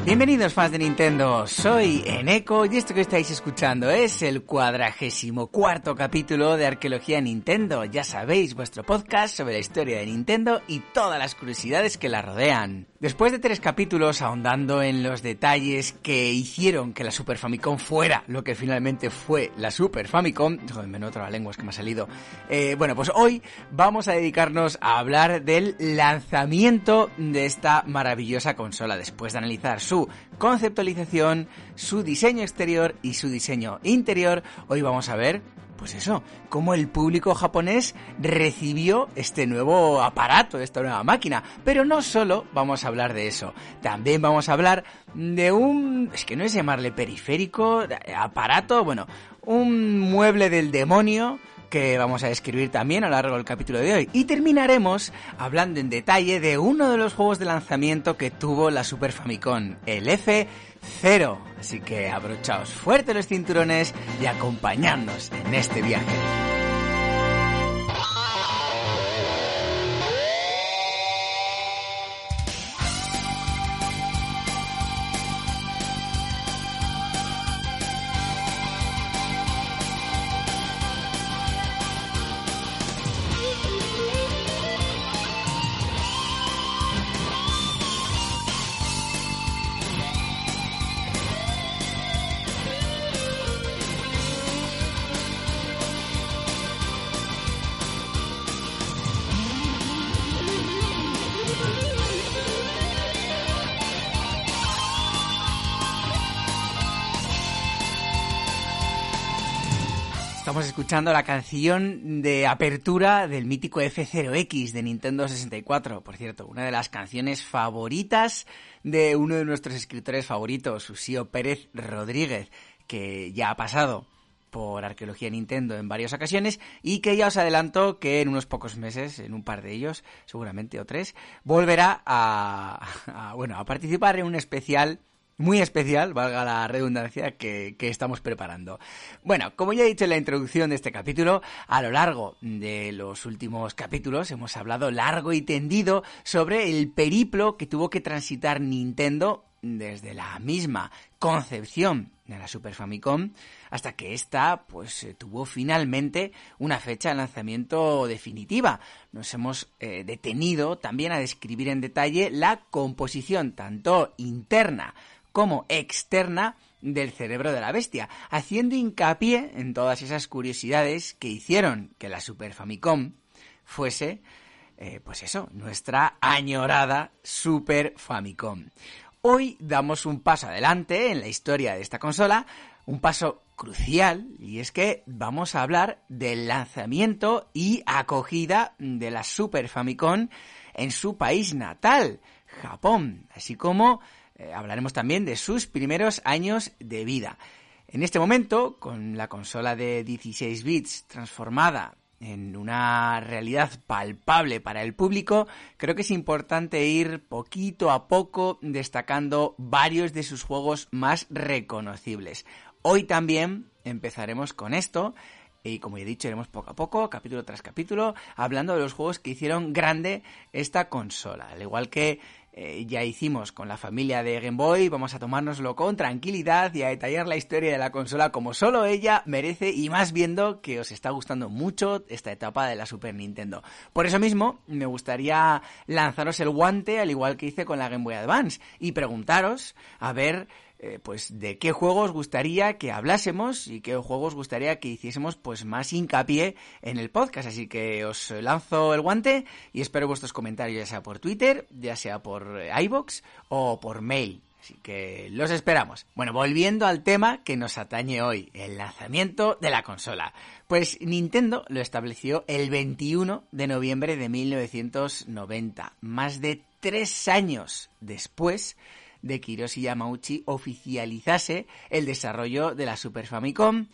Bienvenidos fans de Nintendo, soy Eneko y esto que estáis escuchando es el 44º capítulo de Arqueología Nintendo. Ya sabéis, vuestro podcast sobre la historia de Nintendo y todas las curiosidades que la rodean. Después de 3 capítulos ahondando en los detalles que hicieron que la Super Famicom fuera lo que finalmente fue la Super Famicom, joder, me noto la lengua, es que me ha salido. Pues hoy vamos a dedicarnos a hablar del lanzamiento de esta maravillosa consola, después de analizar su conceptualización, su diseño exterior y su diseño interior. Hoy vamos a ver, pues eso, cómo el público japonés recibió este nuevo aparato, esta nueva máquina. Pero no solo vamos a hablar de eso, también vamos a hablar de es que no es llamarle periférico, aparato, bueno, un mueble del demonio que vamos a describir también a lo largo del capítulo de hoy. Y terminaremos hablando en detalle de uno de los juegos de lanzamiento que tuvo la Super Famicom, el F0. Así que abrochaos fuerte los cinturones y acompañadnos en este viaje. Estamos escuchando la canción de apertura del mítico F0X de Nintendo 64. Por cierto, una de las canciones favoritas de uno de nuestros escritores favoritos, Ushio Pérez Rodríguez, que ya ha pasado por Arqueología Nintendo en varias ocasiones y que ya os adelanto que en unos pocos meses, en un par de ellos, seguramente o 3, volverá a participar en un especial muy especial, valga la redundancia, que estamos preparando. Bueno, como ya he dicho en la introducción de este capítulo, a lo largo de los últimos capítulos hemos hablado largo y tendido sobre el periplo que tuvo que transitar Nintendo desde la misma concepción de la Super Famicom hasta que ésta tuvo finalmente una fecha de lanzamiento definitiva. Nos hemos detenido también a describir en detalle la composición tanto interna como externa del cerebro de la bestia, haciendo hincapié en todas esas curiosidades que hicieron que la Super Famicom fuese, nuestra añorada Super Famicom. Hoy damos un paso adelante en la historia de esta consola, un paso crucial, y es que vamos a hablar del lanzamiento y acogida de la Super Famicom en su país natal, Japón, así como hablaremos también de sus primeros años de vida. En este momento, con la consola de 16 bits transformada en una realidad palpable para el público, creo que es importante ir poquito a poco destacando varios de sus juegos más reconocibles. Hoy también empezaremos con esto y, como ya he dicho, iremos poco a poco, capítulo tras capítulo, hablando de los juegos que hicieron grande esta consola. Al igual que ya hicimos con la familia de Game Boy, vamos a tomárnoslo con tranquilidad y a detallar la historia de la consola como solo ella merece, y más viendo que os está gustando mucho esta etapa de la Super Nintendo. Por eso mismo me gustaría lanzaros el guante, al igual que hice con la Game Boy Advance, y preguntaros a ver de qué juegos os gustaría que hablásemos y qué juegos os gustaría que hiciésemos más hincapié en el podcast. Así que os lanzo el guante y espero vuestros comentarios, ya sea por Twitter, ya sea por iVoox o por mail. Así que los esperamos. Bueno, volviendo al tema que nos atañe hoy, el lanzamiento de la consola. Pues Nintendo lo estableció el 21 de noviembre de 1990, más de 3 años después de que Hiroshi Yamauchi oficializase el desarrollo de la Super Famicom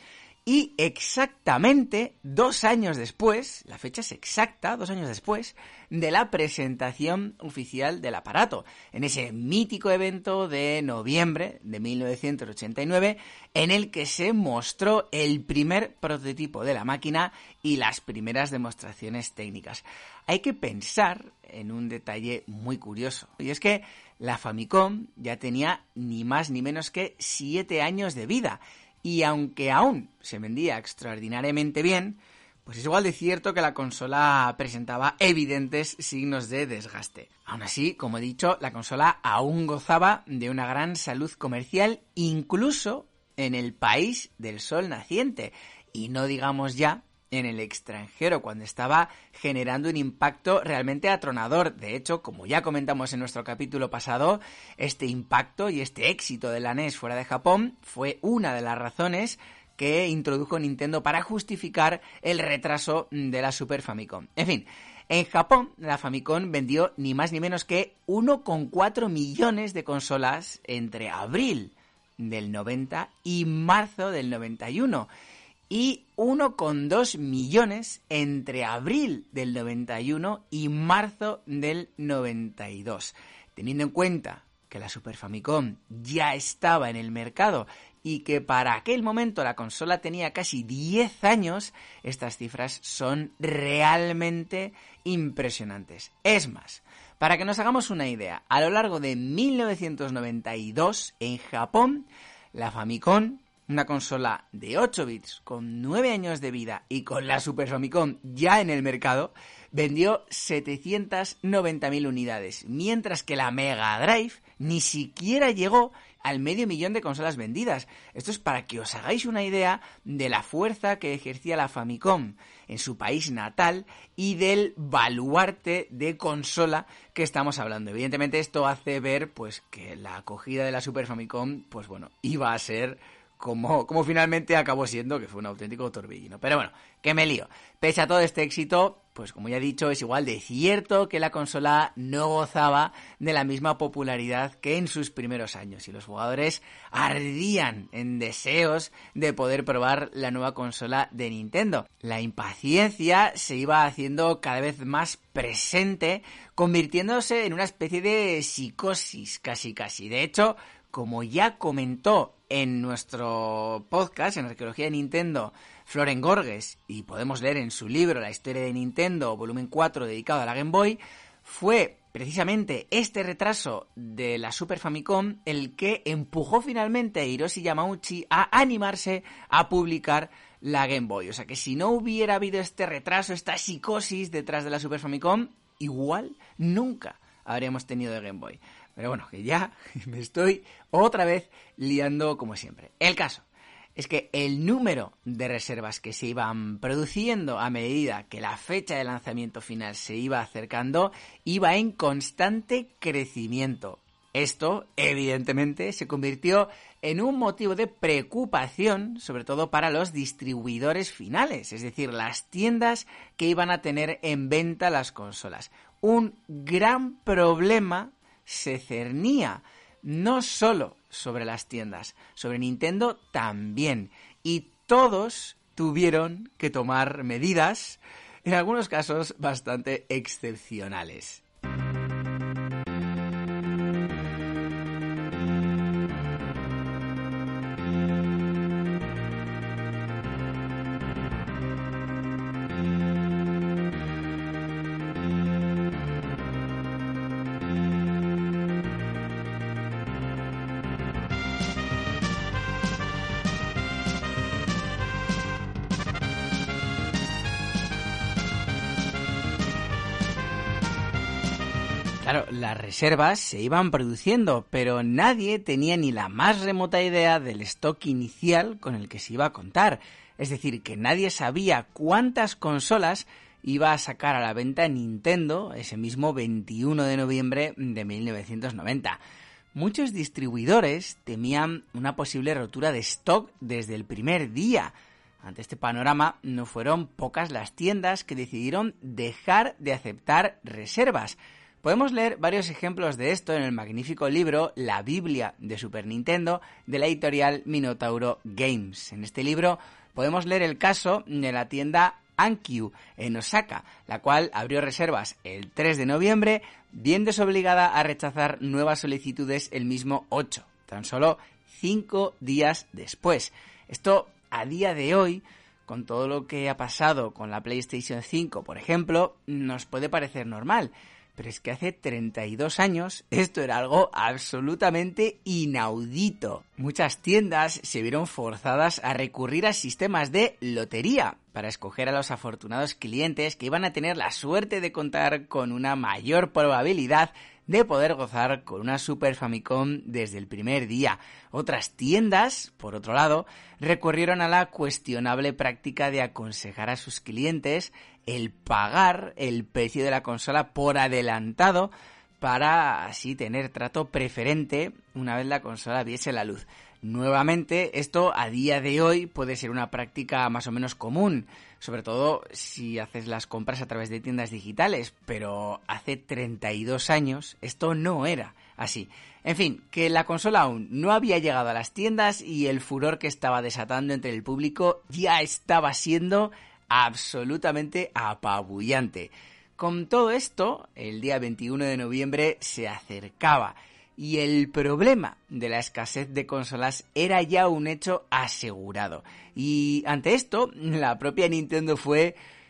Y exactamente 2 años después, la fecha es exacta, 2 años después de la presentación oficial del aparato, en ese mítico evento de noviembre de 1989, en el que se mostró el primer prototipo de la máquina y las primeras demostraciones técnicas. Hay que pensar en un detalle muy curioso, y es que la Famicom ya tenía ni más ni menos que 7 años de vida, y aunque aún se vendía extraordinariamente bien, pues es igual de cierto que la consola presentaba evidentes signos de desgaste. Aún así, como he dicho, la consola aún gozaba de una gran salud comercial, incluso en el país del sol naciente, y no digamos ya en el extranjero, cuando estaba generando un impacto realmente atronador. De hecho, como ya comentamos en nuestro capítulo pasado, este impacto y este éxito de la NES fuera de Japón fue una de las razones que introdujo Nintendo para justificar el retraso de la Super Famicom. En fin, en Japón la Famicom vendió ni más ni menos que 1,4 millones de consolas entre abril del 90 y marzo del 91, y 1,2 millones entre abril del 91 y marzo del 92. Teniendo en cuenta que la Super Famicom ya estaba en el mercado y que para aquel momento la consola tenía casi 10 años, estas cifras son realmente impresionantes. Es más, para que nos hagamos una idea, a lo largo de 1992 en Japón, la Famicom, una consola de 8 bits con 9 años de vida y con la Super Famicom ya en el mercado, vendió 790.000 unidades, mientras que la Mega Drive ni siquiera llegó al 500.000 de consolas vendidas. Esto es para que os hagáis una idea de la fuerza que ejercía la Famicom en su país natal y del baluarte de consola que estamos hablando. Evidentemente esto hace ver pues que la acogida de la Super Famicom pues bueno, iba a ser como finalmente acabó siendo, que fue un auténtico torbellino. Pero bueno, que me lío. Pese a todo este éxito, pues como ya he dicho, es igual de cierto que la consola no gozaba de la misma popularidad que en sus primeros años, y los jugadores ardían en deseos de poder probar la nueva consola de Nintendo. La impaciencia se iba haciendo cada vez más presente, convirtiéndose en una especie de psicosis casi. De hecho, como ya comentó en nuestro podcast, en Arqueología de Nintendo, Floren Gorges, y podemos leer en su libro La historia de Nintendo, volumen 4, dedicado a la Game Boy, fue precisamente este retraso de la Super Famicom el que empujó finalmente a Hiroshi Yamauchi a animarse a publicar la Game Boy. O sea que si no hubiera habido este retraso, esta psicosis detrás de la Super Famicom, igual nunca habríamos tenido de Game Boy. Pero bueno, que ya me estoy otra vez liando como siempre. El caso es que el número de reservas que se iban produciendo a medida que la fecha de lanzamiento final se iba acercando iba en constante crecimiento. Esto, evidentemente, se convirtió en un motivo de preocupación, sobre todo para los distribuidores finales, es decir, las tiendas que iban a tener en venta las consolas. Un gran problema se cernía no solo sobre las tiendas, sobre Nintendo también, y todos tuvieron que tomar medidas, en algunos casos bastante excepcionales. Claro, las reservas se iban produciendo, pero nadie tenía ni la más remota idea del stock inicial con el que se iba a contar. Es decir, que nadie sabía cuántas consolas iba a sacar a la venta Nintendo ese mismo 21 de noviembre de 1990. Muchos distribuidores temían una posible rotura de stock desde el primer día. Ante este panorama, no fueron pocas las tiendas que decidieron dejar de aceptar reservas. Podemos leer varios ejemplos de esto en el magnífico libro La Biblia de Super Nintendo de la editorial Minotauro Games. En este libro Podemos leer el caso de la tienda Hankyu en Osaka, la cual abrió reservas el 3 de noviembre, viéndose obligada a rechazar nuevas solicitudes el mismo 8, tan solo 5 días después. Esto, a día de hoy, con todo lo que ha pasado con la PlayStation 5, por ejemplo, nos puede parecer normal. Pero es que hace 32 años esto era algo absolutamente inaudito. Muchas tiendas se vieron forzadas a recurrir a sistemas de lotería para escoger a los afortunados clientes que iban a tener la suerte de contar con una mayor probabilidad de poder gozar con una Super Famicom desde el primer día. Otras tiendas, por otro lado, recurrieron a la cuestionable práctica de aconsejar a sus clientes el pagar el precio de la consola por adelantado para así tener trato preferente una vez la consola viese la luz. Nuevamente, esto a día de hoy puede ser una práctica más o menos común, sobre todo si haces las compras a través de tiendas digitales, pero hace 32 años esto no era así. En fin, que la consola aún no había llegado a las tiendas y el furor que estaba desatando entre el público ya estaba siendo absolutamente apabullante. Con todo esto, el día 21 de noviembre se acercaba y el problema de la escasez de consolas era ya un hecho asegurado. Y ante esto, la propia Nintendo fue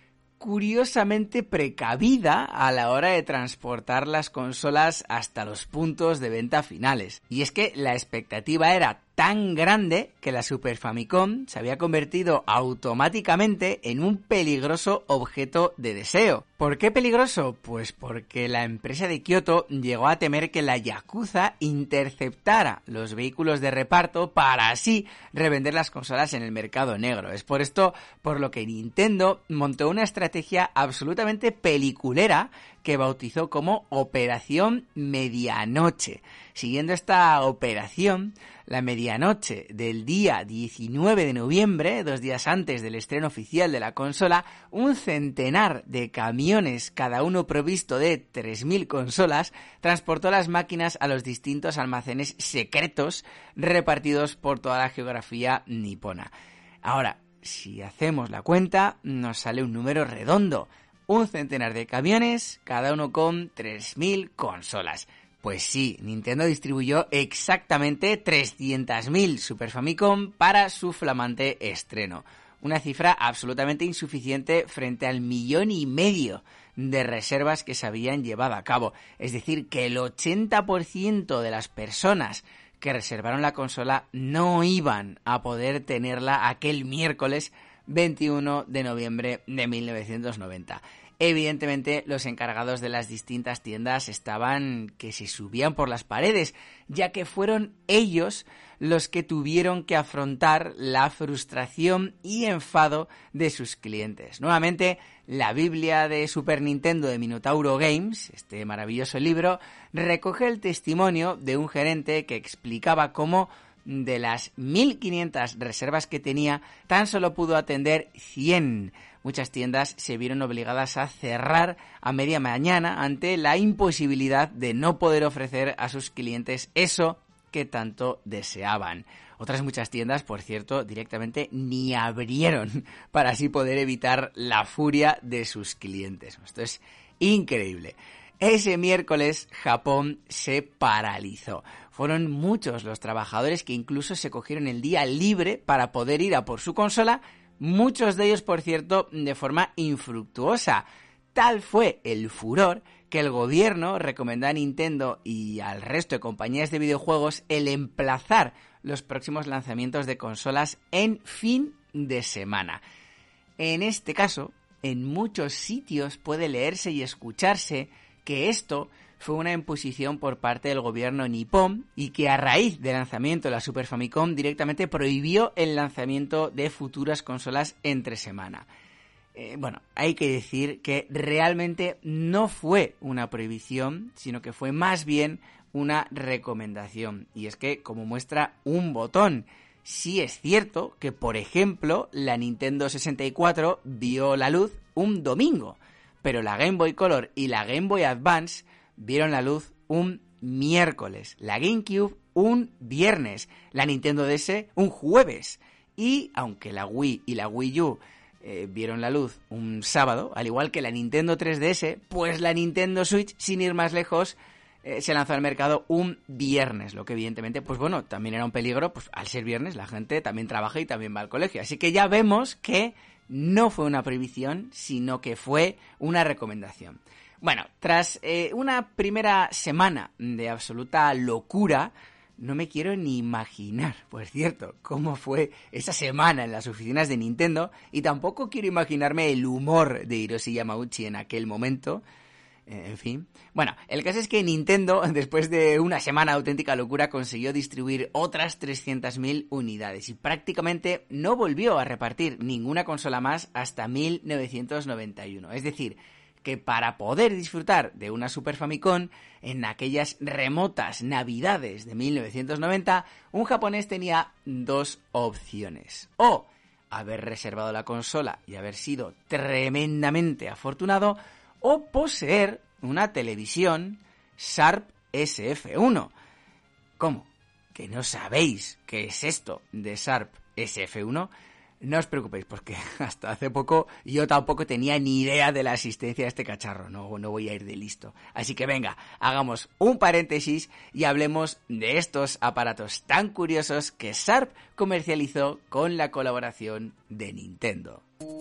curiosamente precavida a la hora de transportar las consolas hasta los puntos de venta finales. Y es que la expectativa era tan grande que la Super Famicom se había convertido automáticamente en un peligroso objeto de deseo. ¿Por qué peligroso? Pues porque la empresa de Kyoto llegó a temer que la Yakuza interceptara los vehículos de reparto para así revender las consolas en el mercado negro. Es por esto por lo que Nintendo montó una estrategia absolutamente peliculera que bautizó como Operación Medianoche. Siguiendo esta operación, la medianoche del día 19 de noviembre, 2 días antes del estreno oficial de la consola, un centenar de camiones, cada uno provisto de 3.000 consolas, transportó las máquinas a los distintos almacenes secretos repartidos por toda la geografía nipona. Ahora, si hacemos la cuenta, nos sale un número redondo. Un centenar de camiones, cada uno con 3.000 consolas. Pues sí, Nintendo distribuyó exactamente 300.000 Super Famicom para su flamante estreno. Una cifra absolutamente insuficiente frente al 1,5 millones de reservas que se habían llevado a cabo. Es decir, que el 80% de las personas que reservaron la consola no iban a poder tenerla aquel miércoles 21 de noviembre de 1990. Evidentemente, los encargados de las distintas tiendas estaban que se subían por las paredes, ya que fueron ellos los que tuvieron que afrontar la frustración y enfado de sus clientes. Nuevamente, la Biblia de Super Nintendo de Minotauro Games, este maravilloso libro, recoge el testimonio de un gerente que explicaba cómo de las 1.500 reservas que tenía, tan solo pudo atender 100. Muchas tiendas se vieron obligadas a cerrar a media mañana ante la imposibilidad de no poder ofrecer a sus clientes eso que tanto deseaban. Otras muchas tiendas, por cierto, directamente ni abrieron para así poder evitar la furia de sus clientes. Esto es increíble. Ese miércoles Japón se paralizó. Fueron muchos los trabajadores que incluso se cogieron el día libre para poder ir a por su consola, muchos de ellos, por cierto, de forma infructuosa. Tal fue el furor que el gobierno recomendó a Nintendo y al resto de compañías de videojuegos el emplazar los próximos lanzamientos de consolas en fin de semana. En este caso, en muchos sitios puede leerse y escucharse que esto fue una imposición por parte del gobierno nipón y que a raíz del lanzamiento de la Super Famicom directamente prohibió el lanzamiento de futuras consolas entre semana. Bueno, hay que decir que realmente no fue una prohibición, sino que fue más bien una recomendación. Y es que, como muestra un botón, sí es cierto que, por ejemplo, la Nintendo 64 vio la luz un domingo, pero la Game Boy Color y la Game Boy Advance vieron la luz un miércoles, la GameCube un viernes, la Nintendo DS un jueves y aunque la Wii y la Wii U vieron la luz un sábado, al igual que la Nintendo 3DS, pues la Nintendo Switch, sin ir más lejos, se lanzó al mercado un viernes, lo que evidentemente, pues bueno, también era un peligro, pues al ser viernes la gente también trabaja y también va al colegio. Así que ya vemos que no fue una prohibición, sino que fue una recomendación. Bueno, tras una primera semana de absoluta locura, no me quiero ni imaginar, por cierto, cómo fue esa semana en las oficinas de Nintendo, y tampoco quiero imaginarme el humor de Hiroshi Yamauchi en aquel momento. En fin. Bueno, el caso es que Nintendo, después de una semana de auténtica locura, consiguió distribuir otras 300.000 unidades y prácticamente no volvió a repartir ninguna consola más hasta 1991. Es decir, que para poder disfrutar de una Super Famicom en aquellas remotas navidades de 1990, un japonés tenía dos opciones: o haber reservado la consola y haber sido tremendamente afortunado, o poseer una televisión Sharp SF1. ¿Cómo? ¿Que no sabéis qué es esto de Sharp SF1? No os preocupéis, porque hasta hace poco yo tampoco tenía ni idea de la existencia de este cacharro. No voy a ir de listo. Así que venga, hagamos un paréntesis y hablemos de estos aparatos tan curiosos que Sharp comercializó con la colaboración de Nintendo.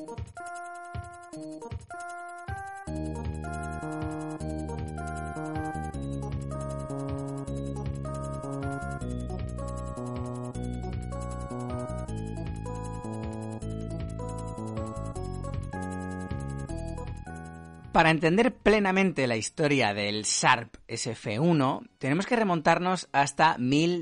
Para entender plenamente la historia del Sharp SF1, tenemos que remontarnos hasta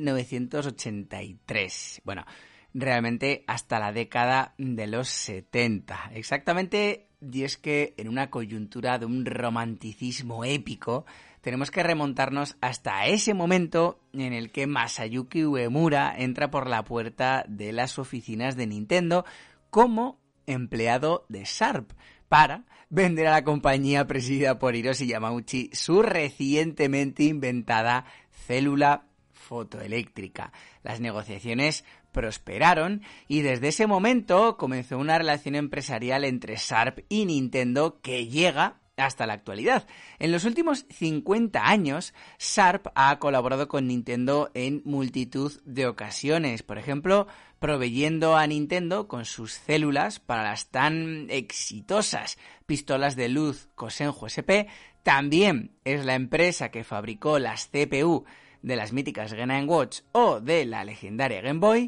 1983. Bueno, realmente hasta la década de los 70. Exactamente, y es que en una coyuntura de un romanticismo épico, tenemos que remontarnos hasta ese momento en el que Masayuki Uemura entra por la puerta de las oficinas de Nintendo como empleado de Sharp para vender a la compañía presidida por Hiroshi Yamauchi su recientemente inventada célula fotoeléctrica. Las negociaciones prosperaron y desde ese momento comenzó una relación empresarial entre Sharp y Nintendo que llega hasta la actualidad. En los últimos 50 años, Sharp ha colaborado con Nintendo en multitud de ocasiones. Por ejemplo, proveyendo a Nintendo con sus células para las tan exitosas pistolas de luz Kosenju SP. También es la empresa que fabricó las CPU de las míticas Game & Watch o de la legendaria Game Boy.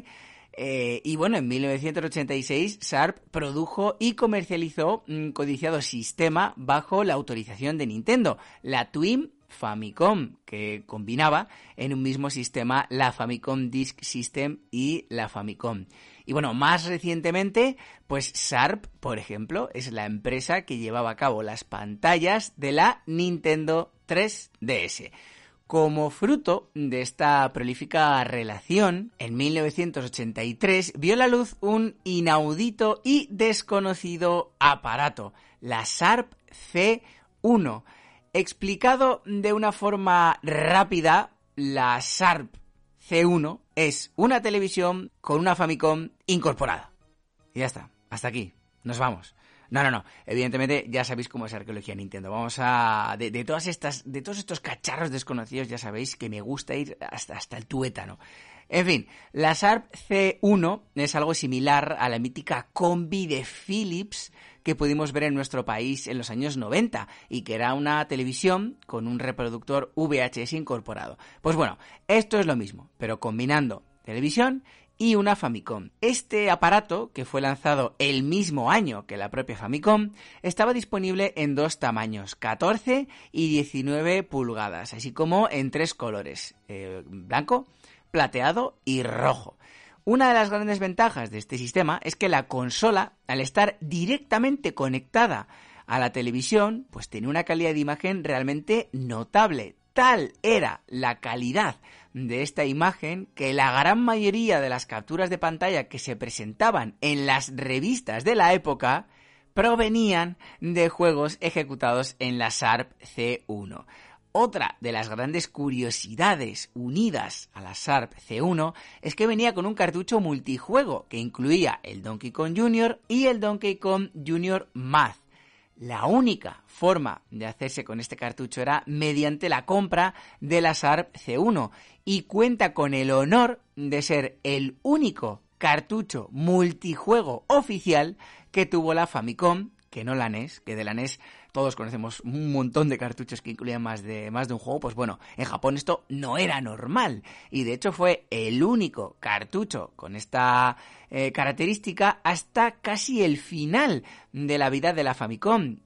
Y bueno, en 1986 Sharp produjo y comercializó un codiciado sistema bajo la autorización de Nintendo, la Twin Famicom, que combinaba en un mismo sistema la Famicom Disk System y la Famicom. Y bueno, más recientemente, pues Sharp, por ejemplo, es la empresa que llevaba a cabo las pantallas de la Nintendo 3DS. Como fruto de esta prolífica relación, en 1983 vio la luz un inaudito y desconocido aparato, la Sharp C1. Explicado de una forma rápida, la Sharp C1 es una televisión con una Famicom incorporada. Y ya está, hasta aquí, nos vamos. No. Evidentemente ya sabéis cómo es arqueología Nintendo. Vamos a... De todos estos cacharros desconocidos ya sabéis que me gusta ir hasta el tuétano. En fin, la Sharp C1 es algo similar a la mítica combi de Philips que pudimos ver en nuestro país en los años 90 y que era una televisión con un reproductor VHS incorporado. Pues bueno, esto es lo mismo, pero combinando televisión y una Famicom. Este aparato, que fue lanzado el mismo año que la propia Famicom, estaba disponible en dos tamaños, 14 y 19 pulgadas, así como en tres colores, blanco, plateado y rojo. Una de las grandes ventajas de este sistema es que la consola, al estar directamente conectada a la televisión, pues tenía una calidad de imagen realmente notable. Tal era la calidad de esta imagen que la gran mayoría de las capturas de pantalla que se presentaban en las revistas de la época provenían de juegos ejecutados en la Sharp C1. Otra de las grandes curiosidades unidas a la Sharp C1 es que venía con un cartucho multijuego que incluía el Donkey Kong Jr. y el Donkey Kong Jr. Math. La única forma de hacerse con este cartucho era mediante la compra de la Sharp C1 y cuenta con el honor de ser el único cartucho multijuego oficial que tuvo la Famicom, que no la NES, que de la NES todos conocemos un montón de cartuchos que incluían más de un juego. Pues bueno, en Japón esto no era normal y de hecho fue el único cartucho con esta característica hasta casi el final de la vida de la Famicom,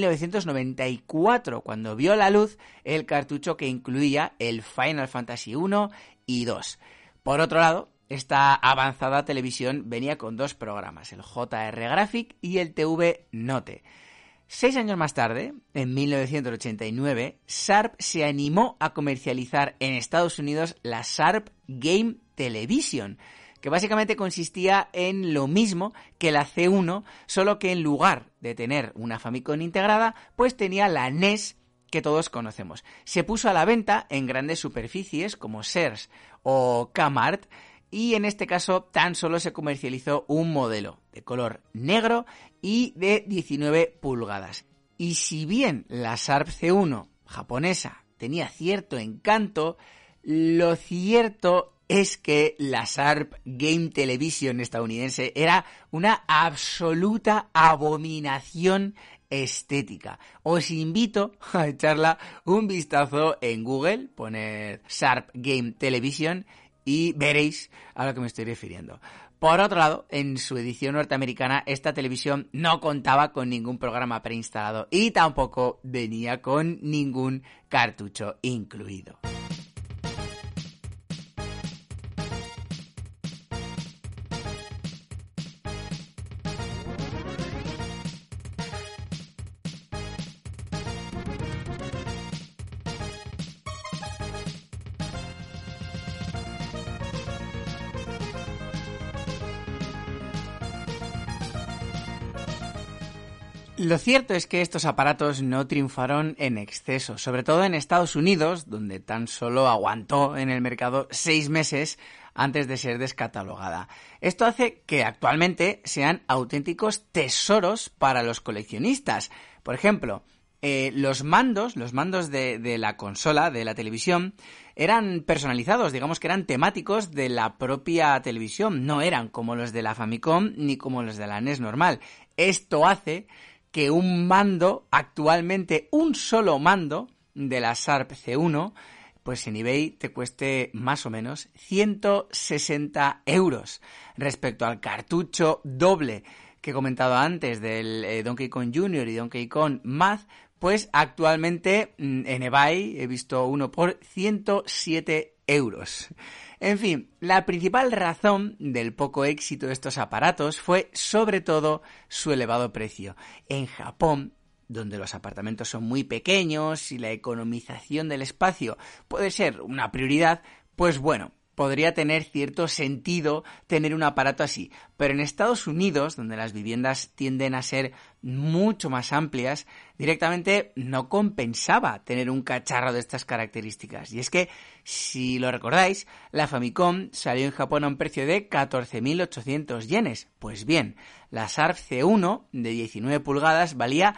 1994, cuando vio la luz el cartucho que incluía el Final Fantasy 1 y 2. Por otro lado, esta avanzada televisión venía con dos programas, el JR Graphic y el TV Note. 6 años más tarde, en 1989, Sharp se animó a comercializar en Estados Unidos la Sharp Game Television, que básicamente consistía en lo mismo que la C1, solo que en lugar de tener una Famicom integrada, pues tenía la NES que todos conocemos. Se puso a la venta en grandes superficies como Sears o Kmart, y en este caso tan solo se comercializó un modelo de color negro y de 19 pulgadas. Y si bien la Sharp C1 japonesa tenía cierto encanto, lo cierto es que la Sharp Game Television estadounidense era una absoluta abominación estética. Os invito a echarla un vistazo en Google, poner Sharp Game Television y veréis a lo que me estoy refiriendo. Por otro lado, en su edición norteamericana, esta televisión no contaba con ningún programa preinstalado y tampoco venía con ningún cartucho incluido. Lo cierto es que estos aparatos no triunfaron en exceso, sobre todo en Estados Unidos, donde tan solo aguantó en el mercado 6 meses antes de ser descatalogada. Esto hace que actualmente sean auténticos tesoros para los coleccionistas. Por ejemplo, los mandos de la consola, de la televisión, eran personalizados, digamos que eran temáticos de la propia televisión, no eran como los de la Famicom ni como los de la NES normal. Esto hace que un mando, actualmente un solo mando de la Sharp C1, pues en eBay te cueste más o menos 160 euros. Respecto al cartucho doble que he comentado antes del Donkey Kong Jr. y Donkey Kong Math, pues actualmente en eBay he visto uno por 107 euros. En fin, la principal razón del poco éxito de estos aparatos fue sobre todo su elevado precio. En Japón, donde los apartamentos son muy pequeños y la economización del espacio puede ser una prioridad, pues bueno, podría tener cierto sentido tener un aparato así. Pero en Estados Unidos, donde las viviendas tienden a ser mucho más amplias, directamente no compensaba tener un cacharro de estas características. Y es que, si lo recordáis, la Famicom salió en Japón a un precio de 14.800 yenes. Pues bien, la Sharp C1 de 19 pulgadas valía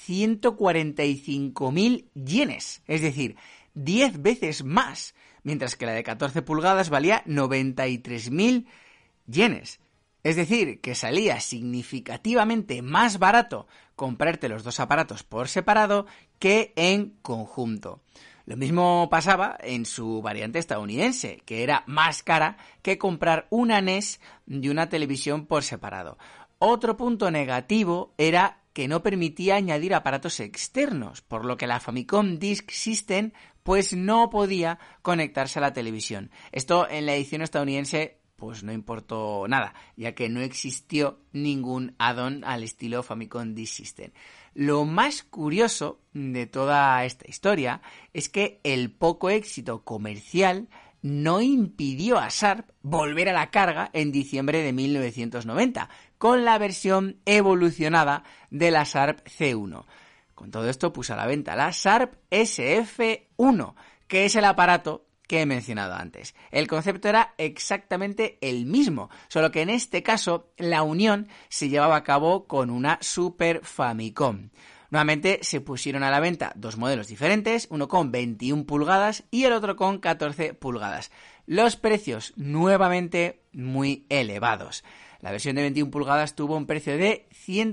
145.000 yenes, es decir, 10 veces más, mientras que la de 14 pulgadas valía 93.000 yenes. Es decir, que salía significativamente más barato comprarte los dos aparatos por separado que en conjunto. Lo mismo pasaba en su variante estadounidense, que era más cara que comprar una NES y una televisión por separado. Otro punto negativo era que no permitía añadir aparatos externos, por lo que la Famicom Disk System pues no podía conectarse a la televisión. Esto en la edición estadounidense pues no importó nada, ya que no existió ningún add-on al estilo Famicom Disk System. Lo más curioso de toda esta historia es que el poco éxito comercial no impidió a Sharp volver a la carga en diciembre de 1990, con la versión evolucionada de la Sharp C1. Con todo esto puso a la venta la Sharp SF1, que es el aparato que he mencionado antes. El concepto era exactamente el mismo, solo que en este caso la unión se llevaba a cabo con una Super Famicom. Nuevamente se pusieron a la venta dos modelos diferentes, uno con 21 pulgadas y el otro con 14 pulgadas. Los precios nuevamente muy elevados. La versión de 21 pulgadas tuvo un precio de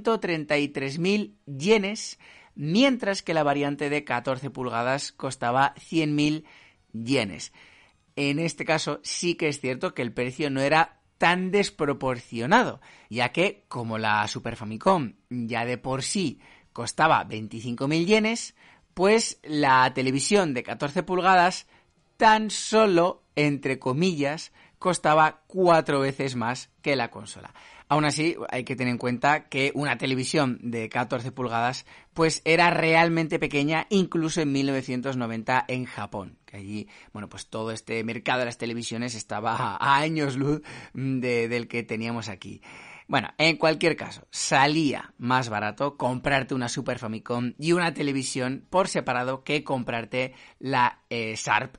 133.000 yenes, mientras que la variante de 14 pulgadas costaba 100.000 yenes. En este caso sí que es cierto que el precio no era tan desproporcionado, ya que como la Super Famicom ya de por sí costaba 25.000 yenes, pues la televisión de 14 pulgadas tan solo, entre comillas, costaba 4 veces más que la consola. Aún así, hay que tener en cuenta que una televisión de 14 pulgadas pues era realmente pequeña, incluso en 1990 en Japón, que allí, bueno, pues todo este mercado de las televisiones estaba a años luz del que teníamos aquí. Bueno, en cualquier caso, salía más barato comprarte una Super Famicom y una televisión por separado que comprarte la Sharp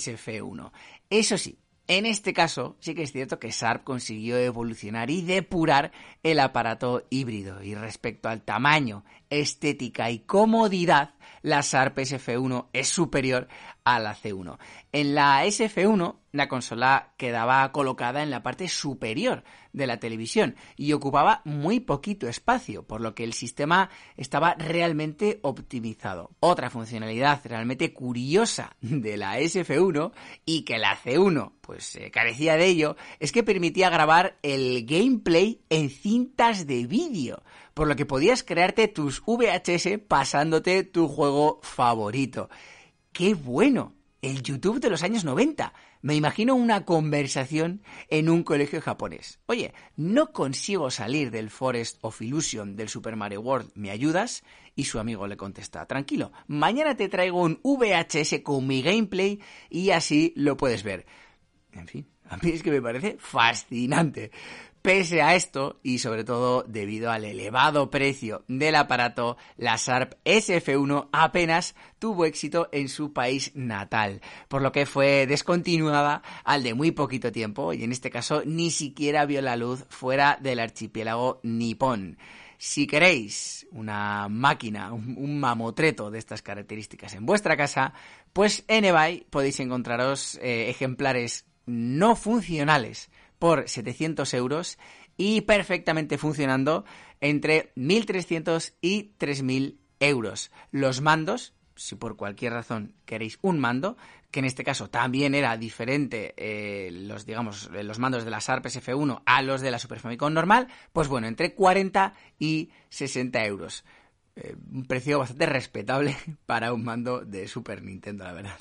SF1. Eso sí, en este caso sí que es cierto que Sharp consiguió evolucionar y depurar el aparato híbrido, y respecto al tamaño, estética y comodidad, la Sharp SF1 es superior a la C1. En la SF1 la consola quedaba colocada en la parte superior de la televisión y ocupaba muy poquito espacio, por lo que el sistema estaba realmente optimizado. Otra funcionalidad realmente curiosa de la SF1 y que la C1 pues carecía de ello es que permitía grabar el gameplay en cintas de vídeo, por lo que podías crearte tus VHS pasándote tu juego favorito. ¡Qué bueno! El YouTube de los años 90. Me imagino una conversación en un colegio japonés. Oye, no consigo salir del Forest of Illusion del Super Mario World, ¿me ayudas? Y su amigo le contesta, tranquilo, mañana te traigo un VHS con mi gameplay y así lo puedes ver. En fin, a mí es que me parece fascinante. Pese a esto, y sobre todo debido al elevado precio del aparato, la Sharp SF1 apenas tuvo éxito en su país natal, por lo que fue descontinuada al de muy poquito tiempo, y en este caso ni siquiera vio la luz fuera del archipiélago nipón. Si queréis una máquina, un mamotreto de estas características en vuestra casa, pues en eBay podéis encontraros ejemplares no funcionales por 700 euros y perfectamente funcionando entre 1.300 y 3.000 euros. Los mandos, si por cualquier razón queréis un mando, que en este caso también era diferente los mandos de la Sharp SF1 a los de la Super Famicom normal, pues bueno, entre 40 y 60 euros. Un precio bastante respetable para un mando de Super Nintendo, la verdad.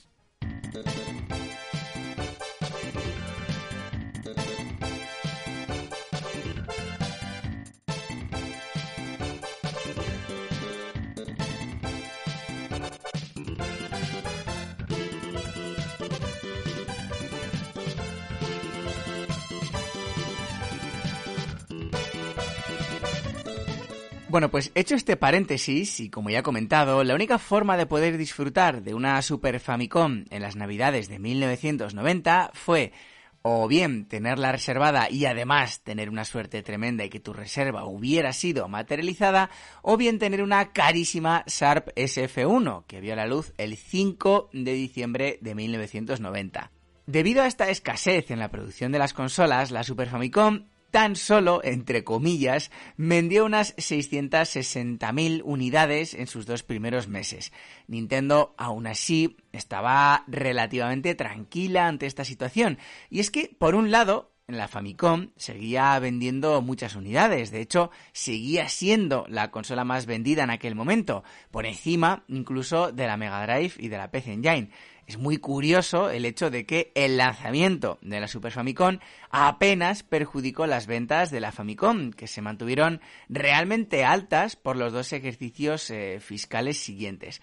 Bueno, pues hecho este paréntesis, y como ya he comentado, la única forma de poder disfrutar de una Super Famicom en las Navidades de 1990 fue o bien tenerla reservada y además tener una suerte tremenda y que tu reserva hubiera sido materializada, o bien tener una carísima Sharp SF1 que vio la luz el 5 de diciembre de 1990. Debido a esta escasez en la producción de las consolas, la Super Famicom tan solo, entre comillas, vendió unas 660.000 unidades en sus 2 primeros meses. Nintendo, aún así, estaba relativamente tranquila ante esta situación. Y es que, por un lado, la Famicom seguía vendiendo muchas unidades. De hecho, seguía siendo la consola más vendida en aquel momento, por encima incluso de la Mega Drive y de la PC Engine. Es muy curioso el hecho de que el lanzamiento de la Super Famicom apenas perjudicó las ventas de la Famicom, que se mantuvieron realmente altas por los 2 ejercicios fiscales siguientes.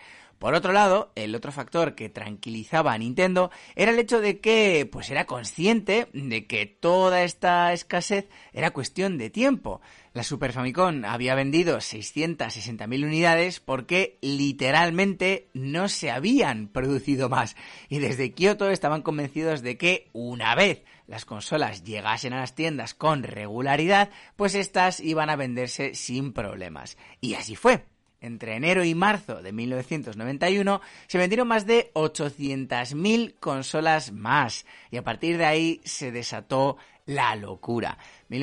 Por otro lado, el otro factor que tranquilizaba a Nintendo era el hecho de que pues era consciente de que toda esta escasez era cuestión de tiempo. La Super Famicom había vendido 660.000 unidades porque literalmente no se habían producido más. Y desde Kyoto estaban convencidos de que una vez las consolas llegasen a las tiendas con regularidad, pues estas iban a venderse sin problemas. Y así fue. Entre enero y marzo de 1991 se vendieron más de 800.000 consolas más. Y a partir de ahí se desató la locura.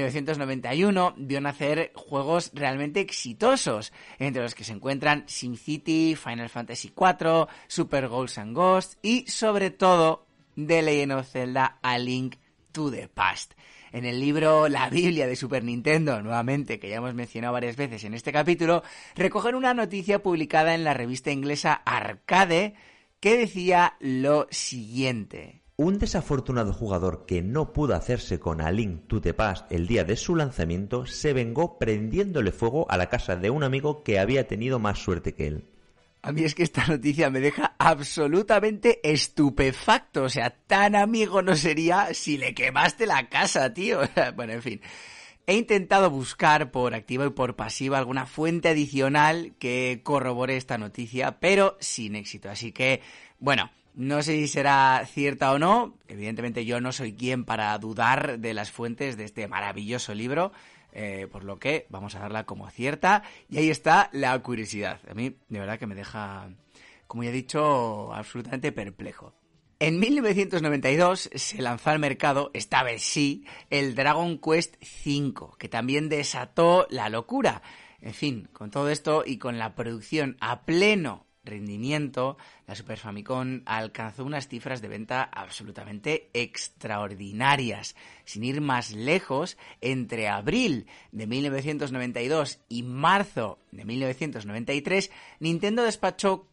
1991 vio nacer juegos realmente exitosos, entre los que se encuentran SimCity, Final Fantasy IV, Super Ghosts and Ghosts y, sobre todo, The Legend of Zelda: A Link to the Past. En el libro La Biblia de Super Nintendo, nuevamente, que ya hemos mencionado varias veces en este capítulo, recogen una noticia publicada en la revista inglesa Arcade que decía lo siguiente. Un desafortunado jugador que no pudo hacerse con A Link to the Past el día de su lanzamiento se vengó prendiéndole fuego a la casa de un amigo que había tenido más suerte que él. A mí es que esta noticia me deja absolutamente estupefacto. O sea, tan amigo no sería si le quemaste la casa, tío. Bueno, en fin. He intentado buscar por activa y por pasiva alguna fuente adicional que corrobore esta noticia, pero sin éxito. Así que, bueno, no sé si será cierta o no. Evidentemente yo no soy quien para dudar de las fuentes de este maravilloso libro. Por lo que vamos a darla como cierta. Y ahí está la curiosidad. A mí, de verdad, que me deja, como ya he dicho, absolutamente perplejo. En 1992 se lanzó al mercado, esta vez sí, el Dragon Quest V, que también desató la locura. En fin, con todo esto y con la producción a pleno rendimiento, la Super Famicom alcanzó unas cifras de venta absolutamente extraordinarias. Sin ir más lejos, entre abril de 1992 y marzo de 1993, Nintendo despachó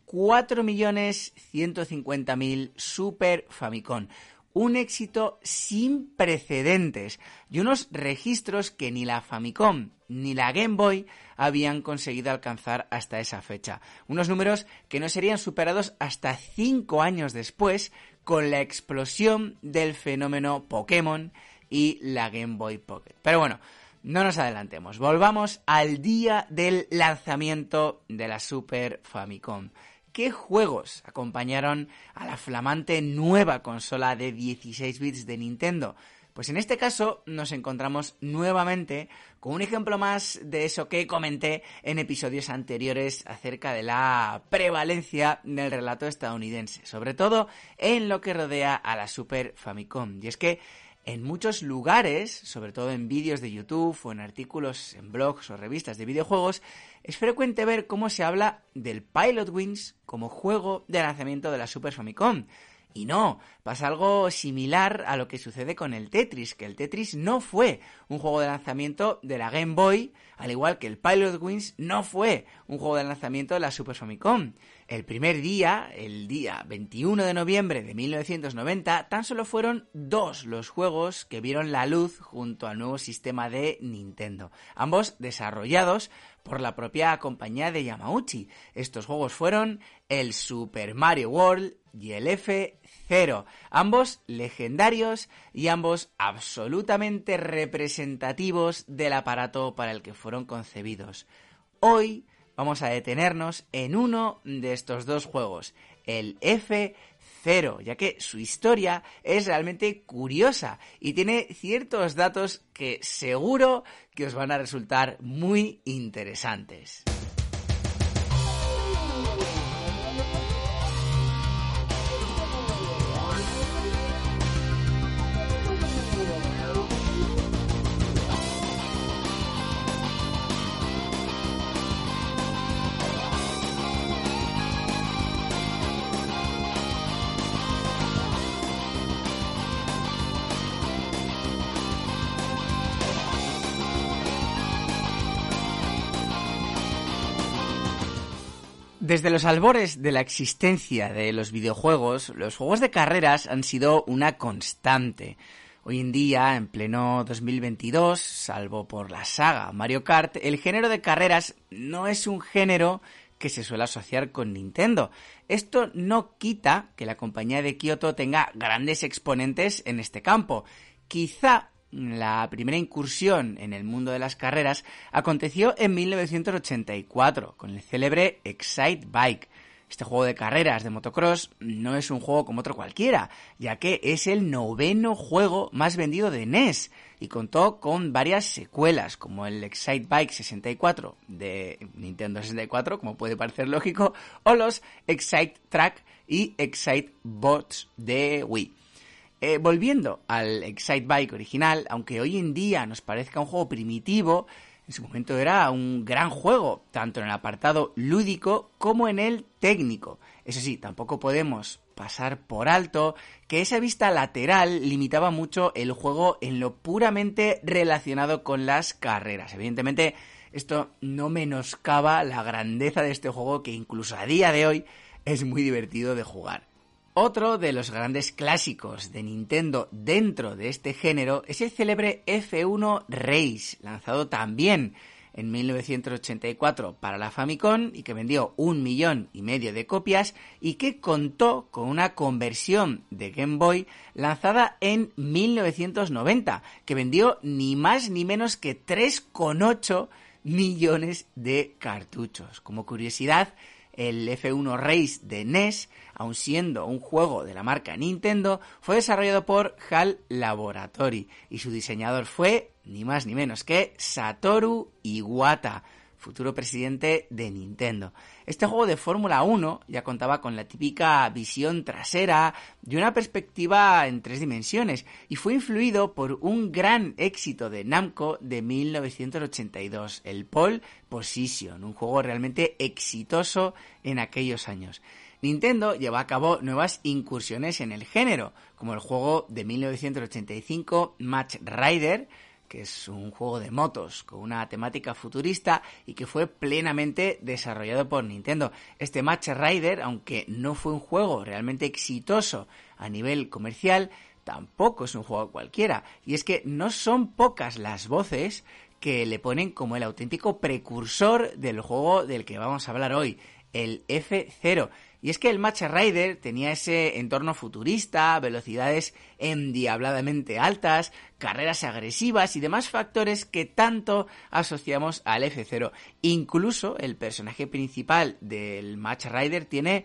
4.150.000 Super Famicom. Un éxito sin precedentes y unos registros que ni la Famicom ni la Game Boy habían conseguido alcanzar hasta esa fecha. Unos números que no serían superados hasta 5 años después, con la explosión del fenómeno Pokémon y la Game Boy Pocket. Pero bueno, no nos adelantemos. Volvamos al día del lanzamiento de la Super Famicom. ¿Qué juegos acompañaron a la flamante nueva consola de 16 bits de Nintendo? Pues en este caso nos encontramos nuevamente con un ejemplo más de eso que comenté en episodios anteriores acerca de la prevalencia del relato estadounidense, sobre todo en lo que rodea a la Super Famicom. Y es que en muchos lugares, sobre todo en vídeos de YouTube o en artículos en blogs o revistas de videojuegos, es frecuente ver cómo se habla del Pilot Wings como juego de lanzamiento de la Super Famicom. Y no, pasa algo similar a lo que sucede con el Tetris, que el Tetris no fue un juego de lanzamiento de la Game Boy, al igual que el Pilot Wings no fue un juego de lanzamiento de la Super Famicom. El primer día, el día 21 de noviembre de 1990, tan solo fueron 2 los juegos que vieron la luz junto al nuevo sistema de Nintendo, ambos desarrollados por la propia compañía de Yamauchi. Estos juegos fueron el Super Mario World y el F-Zero, ambos legendarios y ambos absolutamente representativos del aparato para el que fueron concebidos. Hoy vamos a detenernos en uno de estos dos juegos, el F-Zero, ya que su historia es realmente curiosa y tiene ciertos datos que seguro que os van a resultar muy interesantes. Desde los albores de la existencia de los videojuegos, los juegos de carreras han sido una constante. Hoy en día, en pleno 2022, salvo por la saga Mario Kart, el género de carreras no es un género que se suele asociar con Nintendo. Esto no quita que la compañía de Kyoto tenga grandes exponentes en este campo. Quizá la primera incursión en el mundo de las carreras aconteció en 1984 con el célebre Excitebike. Este juego de carreras de motocross no es un juego como otro cualquiera, ya que es el 9º juego más vendido de NES y contó con varias secuelas, como el Excitebike 64 de Nintendo 64, como puede parecer lógico, o los Excite-Track y Excite-Bots de Wii. Volviendo al Excitebike original, aunque hoy en día nos parezca un juego primitivo, en su momento era un gran juego, tanto en el apartado lúdico como en el técnico. Eso sí, tampoco podemos pasar por alto que esa vista lateral limitaba mucho el juego en lo puramente relacionado con las carreras. Evidentemente, esto no menoscaba la grandeza de este juego, que incluso a día de hoy es muy divertido de jugar. Otro de los grandes clásicos de Nintendo dentro de este género es el célebre F1 Race, lanzado también en 1984 para la Famicom y que vendió 1,5 millones de copias y que contó con una conversión de Game Boy lanzada en 1990, que vendió ni más ni menos que 3,8 millones de cartuchos. Como curiosidad, el F1 Race de NES, aun siendo un juego de la marca Nintendo, fue desarrollado por HAL Laboratory y su diseñador fue ni más ni menos que Satoru Iwata, futuro presidente de Nintendo. Este juego de Fórmula 1 ya contaba con la típica visión trasera y una perspectiva en 3 dimensiones y fue influido por un gran éxito de Namco de 1982, el Pole Position, un juego realmente exitoso en aquellos años. Nintendo llevó a cabo nuevas incursiones en el género, como el juego de 1985 Match Rider, que es un juego de motos con una temática futurista y que fue plenamente desarrollado por Nintendo. Este Match Rider, aunque no fue un juego realmente exitoso a nivel comercial, tampoco es un juego cualquiera. Y es que no son pocas las voces que le ponen como el auténtico precursor del juego del que vamos a hablar hoy, el F0. Y es que el Match Rider tenía ese entorno futurista, velocidades endiabladamente altas, carreras agresivas y demás factores que tanto asociamos al F0. Incluso el personaje principal del Match Rider tiene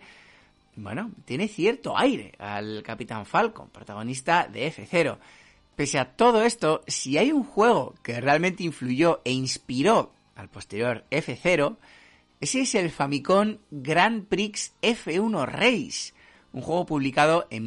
cierto aire al Capitán Falcon, protagonista de F0. Pese a todo esto, si hay un juego que realmente influyó e inspiró al posterior F0, ese es el Famicom Grand Prix F1 Race, un juego publicado en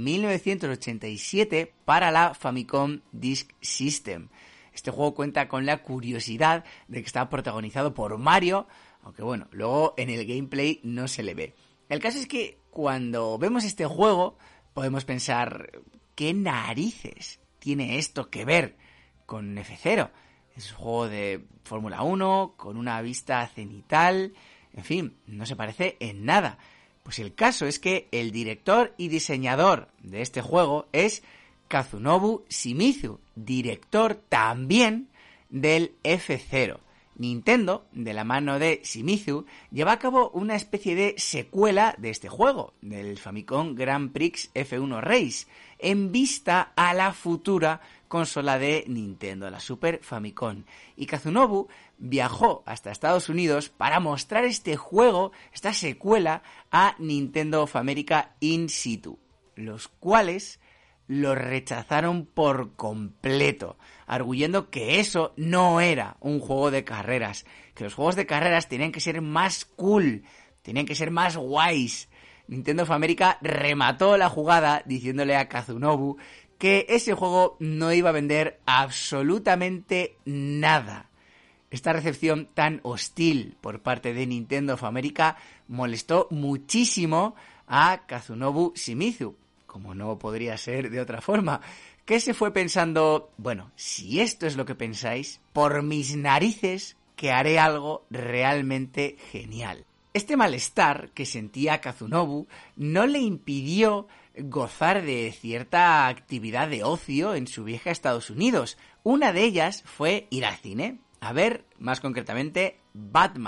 1987 para la Famicom Disk System. Este juego cuenta con la curiosidad de que está protagonizado por Mario, aunque bueno, luego en el gameplay no se le ve. El caso es que cuando vemos este juego podemos pensar, ¿qué narices tiene esto que ver con F0? Es un juego de Fórmula 1 con una vista cenital. En fin, no se parece en nada. Pues el caso es que el director y diseñador de este juego es Kazunobu Shimizu, director también del F0. Nintendo, de la mano de Shimizu, lleva a cabo una especie de secuela de este juego, del Famicom Grand Prix F1 Race, en vista a la futura consola de Nintendo, la Super Famicom. Y Kazunobu viajó hasta Estados Unidos para mostrar este juego, esta secuela, a Nintendo of America in situ, los cuales lo rechazaron por completo, arguyendo que eso no era un juego de carreras, que los juegos de carreras tenían que ser más cool, tenían que ser más guays. Nintendo of America remató la jugada diciéndole a Kazunobu que ese juego no iba a vender absolutamente nada. Esta recepción tan hostil por parte de Nintendo of America molestó muchísimo a Kazunobu Shimizu, como no podría ser de otra forma, que se fue pensando, bueno, si esto es lo que pensáis, por mis narices que haré algo realmente genial. Este malestar que sentía Kazunobu no le impidió gozar de cierta actividad de ocio en su viaje a Estados Unidos. Una de ellas fue ir al cine, a ver, más concretamente, Batman,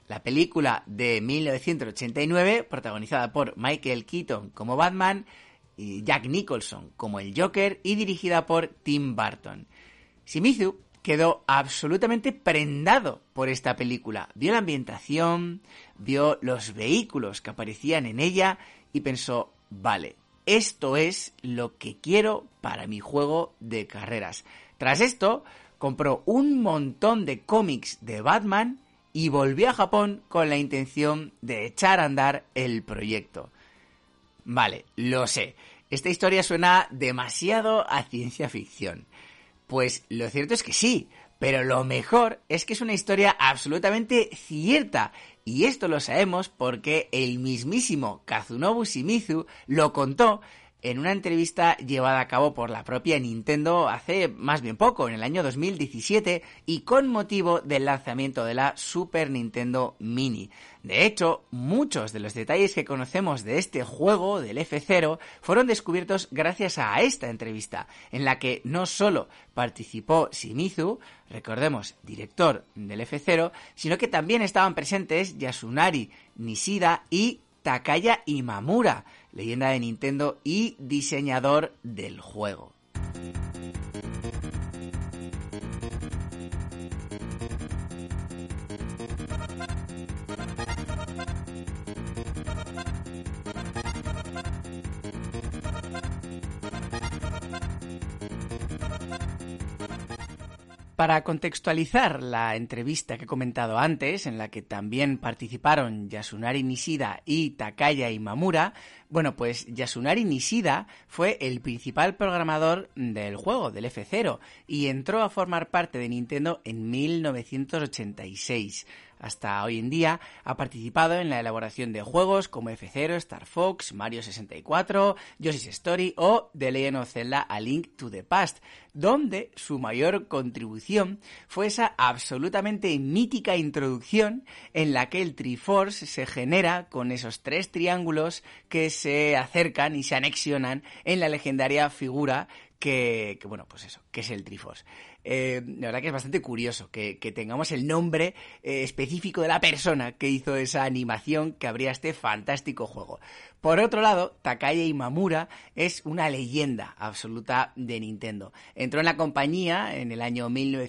La película de 1989, protagonizada por Michael Keaton como Batman y Jack Nicholson como el Joker y dirigida por Tim Burton. Shimizu quedó absolutamente prendado por esta película. Vio la ambientación, vio los vehículos que aparecían en ella y pensó, vale, esto es lo que quiero para mi juego de carreras. Tras esto, compró un montón de cómics de Batman y volvió a Japón con la intención de echar a andar el proyecto. Vale, lo sé, esta historia suena demasiado a ciencia ficción. Pues lo cierto es que sí, pero lo mejor es que es una historia absolutamente cierta. Y esto lo sabemos porque el mismísimo Kazunobu Shimizu lo contó en una entrevista llevada a cabo por la propia Nintendo hace más bien poco, en el año 2017, y con motivo del lanzamiento de la Super Nintendo Mini. De hecho, muchos de los detalles que conocemos de este juego, del F0, fueron descubiertos gracias a esta entrevista, en la que no solo participó Shimizu, recordemos, director del F0, sino que también estaban presentes Yasunari Nishida y Takaya Imamura, leyenda de Nintendo y diseñador del juego. Para contextualizar la entrevista que he comentado antes, en la que también participaron Yasunari Nishida y Takaya Imamura, bueno, pues Yasunari Nishida fue el principal programador del juego, del F0, y entró a formar parte de Nintendo en 1986. Hasta hoy en día ha participado en la elaboración de juegos como F0, Star Fox, Mario 64, Yoshi's Story o The Legend of Zelda: A Link to the Past, donde su mayor contribución fue esa absolutamente mítica introducción en la que el Triforce se genera con esos 3 triángulos que se acercan y se anexionan en la legendaria figura que es el Triforce. La verdad que es bastante curioso que tengamos el nombre específico de la persona que hizo esa animación que abría este fantástico juego. Por otro lado, Takaya Imamura es una leyenda absoluta de Nintendo. Entró en la compañía en el año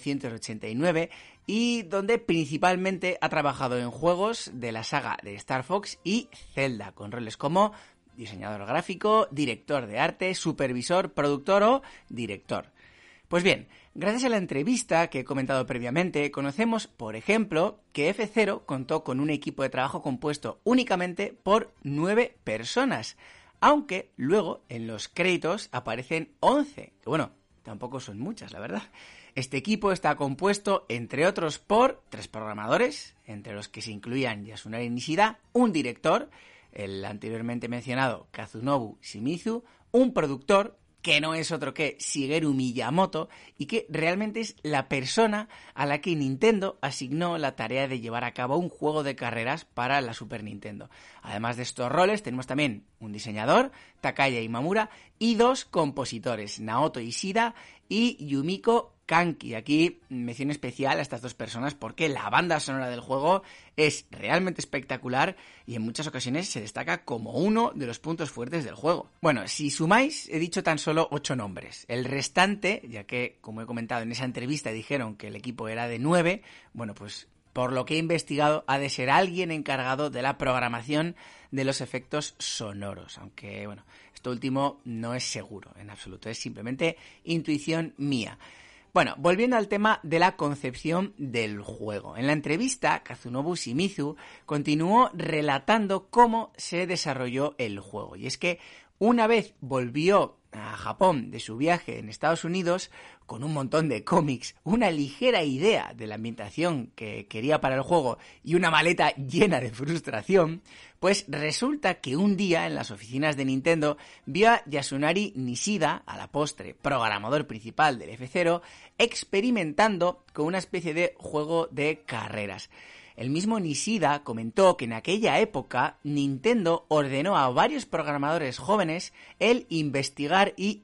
1989 y donde principalmente ha trabajado en juegos de la saga de Star Fox y Zelda, con roles como diseñador gráfico, director de arte, supervisor, productor o director. Pues bien, gracias a la entrevista que he comentado previamente, conocemos, por ejemplo, que F0 contó con un equipo de trabajo compuesto únicamente por 9 personas, aunque luego en los créditos aparecen 11, que bueno, tampoco son muchas, la verdad. Este equipo está compuesto, entre otros, por 3 programadores, entre los que se incluían Yasunari Nishida, un director, el anteriormente mencionado Kazunobu Shimizu, un productor, que no es otro que Shigeru Miyamoto, y que realmente es la persona a la que Nintendo asignó la tarea de llevar a cabo un juego de carreras para la Super Nintendo. Además de estos roles, tenemos también un diseñador, Takaya Imamura, y 2 compositores, Naoto Ishida y Yumiko Kanki. Aquí mención especial a estas 2 personas porque la banda sonora del juego es realmente espectacular y en muchas ocasiones se destaca como uno de los puntos fuertes del juego. Bueno, si sumáis, he dicho tan solo 8 nombres. El restante, ya que, como he comentado en esa entrevista, dijeron que el equipo era de 9, bueno, pues por lo que he investigado, ha de ser alguien encargado de la programación de los efectos sonoros, aunque, bueno, esto último no es seguro en absoluto, es simplemente intuición mía. Bueno, volviendo al tema de la concepción del juego. En la entrevista, Kazunobu Shimizu continuó relatando cómo se desarrolló el juego. Y es que una vez volvió a Japón de su viaje en Estados Unidos, con un montón de cómics, una ligera idea de la ambientación que quería para el juego y una maleta llena de frustración, pues resulta que un día en las oficinas de Nintendo vio a Yasunari Nishida, a la postre programador principal del F0, experimentando con una especie de juego de carreras. El mismo Nishida comentó que en aquella época Nintendo ordenó a varios programadores jóvenes el investigar y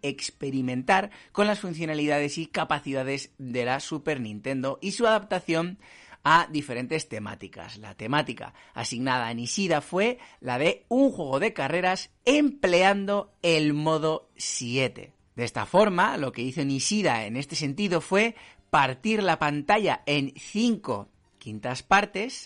experimentar con las funcionalidades y capacidades de la Super Nintendo y su adaptación a diferentes temáticas. La temática asignada a Nishida fue la de un juego de carreras empleando el modo 7. De esta forma, lo que hizo Nishida en este sentido fue partir la pantalla en 5/5 partes.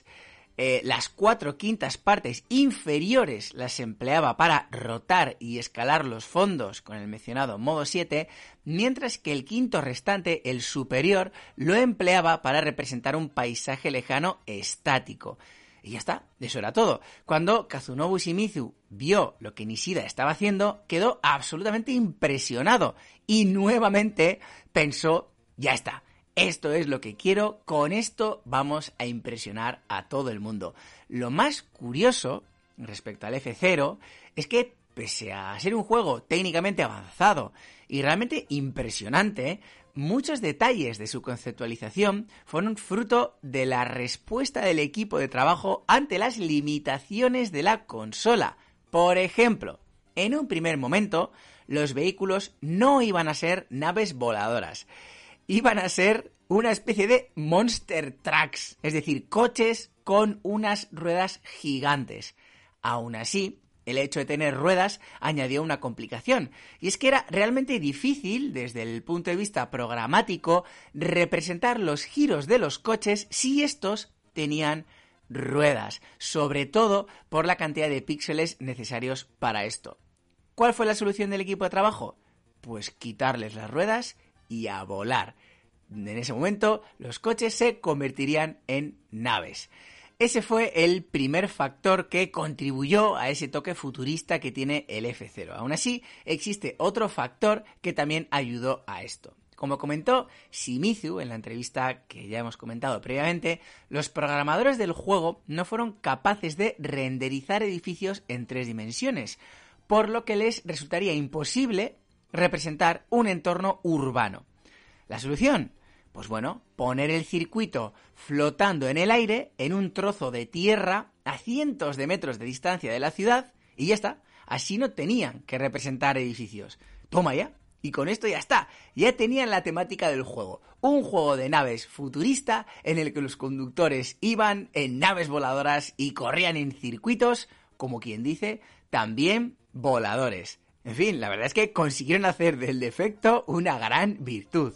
Las 4/5 partes inferiores las empleaba para rotar y escalar los fondos con el mencionado modo 7, mientras que el quinto restante, el superior, lo empleaba para representar un paisaje lejano estático. Y ya está, eso era todo. Cuando Kazunobu Shimizu vio lo que Nishida estaba haciendo, quedó absolutamente impresionado y nuevamente pensó, ya está. Esto es lo que quiero, con esto vamos a impresionar a todo el mundo. Lo más curioso respecto al F0 es que, pese a ser un juego técnicamente avanzado y realmente impresionante, muchos detalles de su conceptualización fueron fruto de la respuesta del equipo de trabajo ante las limitaciones de la consola. Por ejemplo, en un primer momento, los vehículos no iban a ser naves voladoras. Iban a ser una especie de monster trucks, es decir, coches con unas ruedas gigantes. Aún así, el hecho de tener ruedas añadió una complicación, y es que era realmente difícil, desde el punto de vista programático, representar los giros de los coches si estos tenían ruedas, sobre todo por la cantidad de píxeles necesarios para esto. ¿Cuál fue la solución del equipo de trabajo? Pues quitarles las ruedas y a volar. En ese momento, los coches se convertirían en naves. Ese fue el primer factor que contribuyó a ese toque futurista que tiene el F0. Aún así, existe otro factor que también ayudó a esto. Como comentó Shimizu en la entrevista que ya hemos comentado previamente, los programadores del juego no fueron capaces de renderizar edificios en 3 dimensiones, por lo que les resultaría imposible representar un entorno urbano. ¿La solución? Pues bueno, poner el circuito flotando en el aire en un trozo de tierra a cientos de metros de distancia de la ciudad y ya está. Así no tenían que representar edificios. Toma ya. Y con esto ya está. Ya tenían la temática del juego. Un juego de naves futurista en el que los conductores iban en naves voladoras y corrían en circuitos, como quien dice, también voladores. En fin, la verdad es que consiguieron hacer del defecto una gran virtud.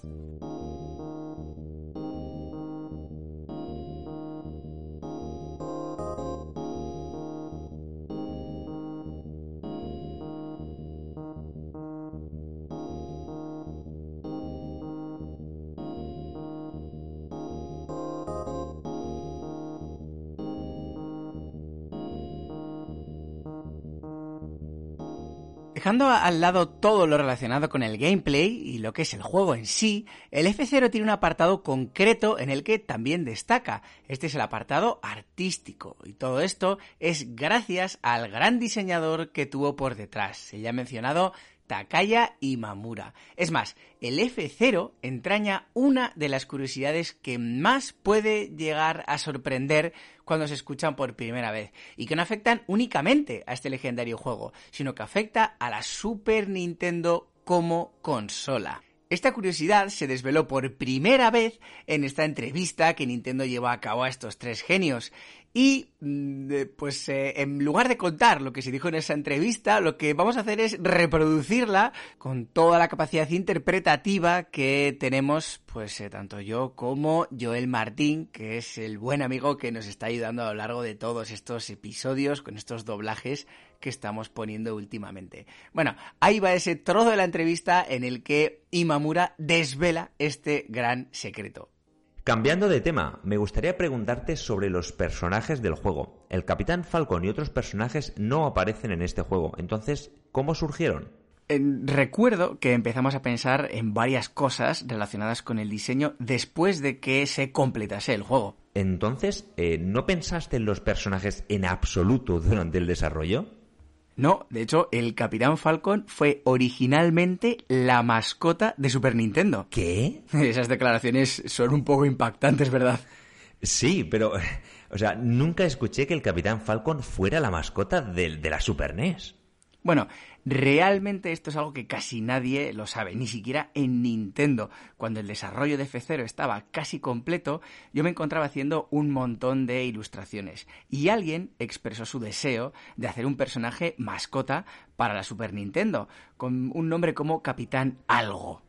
Dejando al lado todo lo relacionado con el gameplay y lo que es el juego en sí, el F0 tiene un apartado concreto en el que también destaca. Este es el apartado artístico, y todo esto es gracias al gran diseñador que tuvo por detrás, el ya mencionado Takaya Imamura. Es más, el F0 entraña una de las curiosidades que más puede llegar a sorprender cuando se escuchan por primera vez, y que no afectan únicamente a este legendario juego, sino que afecta a la Super Nintendo como consola. Esta curiosidad se desveló por primera vez en esta entrevista que Nintendo llevó a cabo a estos 3 genios. Y, en lugar de contar lo que se dijo en esa entrevista, lo que vamos a hacer es reproducirla con toda la capacidad interpretativa que tenemos, tanto yo como Joel Martín, que es el buen amigo que nos está ayudando a lo largo de todos estos episodios con estos doblajes que estamos poniendo últimamente. Bueno, ahí va ese trozo de la entrevista en el que Imamura desvela este gran secreto. Cambiando de tema, me gustaría preguntarte sobre los personajes del juego. El Capitán Falcon y otros personajes no aparecen en este juego. Entonces, ¿cómo surgieron? Recuerdo que empezamos a pensar en varias cosas relacionadas con el diseño después de que se completase el juego. Entonces, ¿no pensaste en los personajes en absoluto durante el desarrollo? No, de hecho, el Capitán Falcon fue originalmente la mascota de Super Nintendo. ¿Qué? Esas declaraciones son un poco impactantes, ¿verdad? Sí, pero, nunca escuché que el Capitán Falcon fuera la mascota de la Super NES. Bueno, Realmente esto es algo que casi nadie lo sabe, ni siquiera en Nintendo. Cuando el desarrollo de F0 estaba casi completo, yo me encontraba haciendo un montón de ilustraciones y alguien expresó su deseo de hacer un personaje mascota para la Super Nintendo, con un nombre como Capitán Algo.